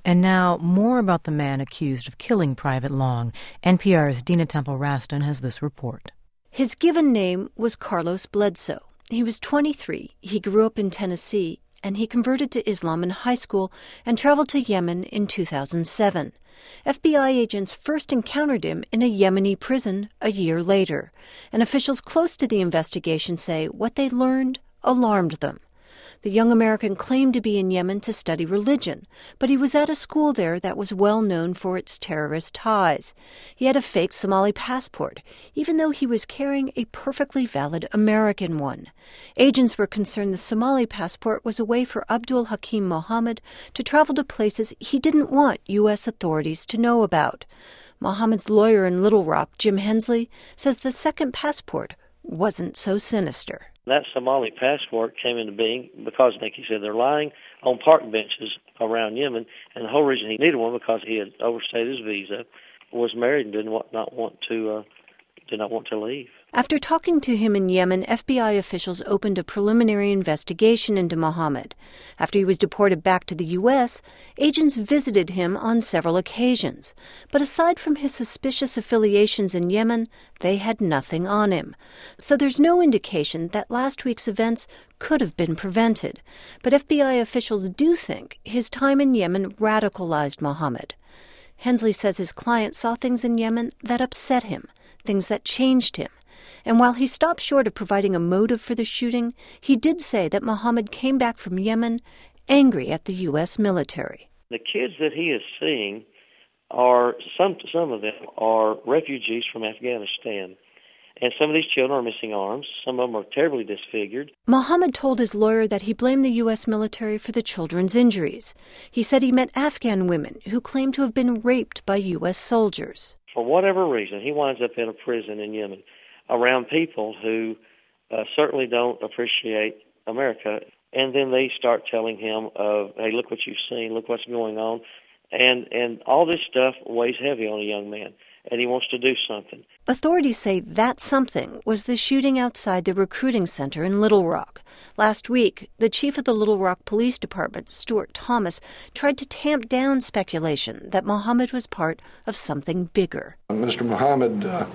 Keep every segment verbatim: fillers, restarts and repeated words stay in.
And now, more about the man accused of killing Private Long. N P R's Dina Temple-Raston has this report. His given name was Carlos Bledsoe. He was twenty-three, he grew up in Tennessee, and he converted to Islam in high school and traveled to Yemen in two thousand seven. F B I agents first encountered him in a Yemeni prison a year later, and officials close to the investigation say what they learned alarmed them. The young American claimed to be in Yemen to study religion, but he was at a school there that was well known for its terrorist ties. He had a fake Somali passport, even though he was carrying a perfectly valid American one. Agents were concerned the Somali passport was a way for Abdul Hakim Mohammed to travel to places he didn't want U S authorities to know about. Mohammed's lawyer in Little Rock, Jim Hensley, says the second passport wasn't so sinister. That Somali passport came into being because, Nick, he said, they're lying on park benches around Yemen, and the whole reason he needed one because he had overstayed his visa, was married, and did not not want to uh, did not want to leave. After talking to him in Yemen, F B I officials opened a preliminary investigation into Mohammed. After he was deported back to the U S, agents visited him on several occasions. But aside from his suspicious affiliations in Yemen, they had nothing on him. So there's no indication that last week's events could have been prevented. But F B I officials do think his time in Yemen radicalized Mohammed. Hensley says his client saw things in Yemen that upset him, things that changed him. And while he stopped short of providing a motive for the shooting, he did say that Mohammed came back from Yemen angry at the U S military. The kids that he is seeing are, some some of them are refugees from Afghanistan. And some of these children are missing arms. Some of them are terribly disfigured. Mohammed told his lawyer that he blamed the U S military for the children's injuries. He said he met Afghan women who claimed to have been raped by U S soldiers. For whatever reason, he winds up in a prison in Yemen around people who uh, certainly don't appreciate America. And then they start telling him of, hey, look what you've seen, look what's going on. And, and all this stuff weighs heavy on a young man, and he wants to do something. Authorities say that something was the shooting outside the recruiting center in Little Rock. Last week, the chief of the Little Rock Police Department, Stuart Thomas, tried to tamp down speculation that Mohammed was part of something bigger. Mister Mohammed uh,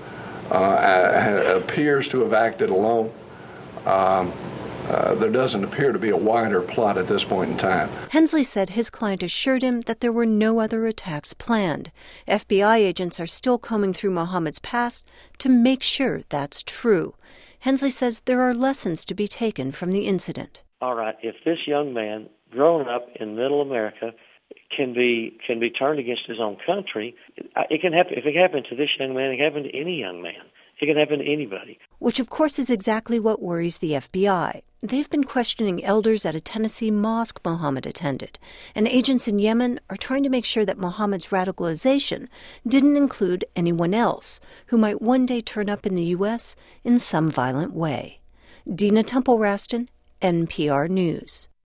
uh, appears to have acted alone. Um, Uh, there doesn't appear to be a wider plot at this point in time. Hensley said his client assured him that there were no other attacks planned. F B I agents are still combing through Mohammed's past to make sure that's true. Hensley says there are lessons to be taken from the incident. All right, if this young man, growing up in middle America, can be can be turned against his own country, it can happen. If it happened to this young man, it can happen to any young man. It can happen to anybody. Which, of course, is exactly what worries the F B I. They've been questioning elders at a Tennessee mosque Mohammed attended, and agents in Yemen are trying to make sure that Mohammed's radicalization didn't include anyone else who might one day turn up in the U S in some violent way. Dina Temple-Raston, N P R News.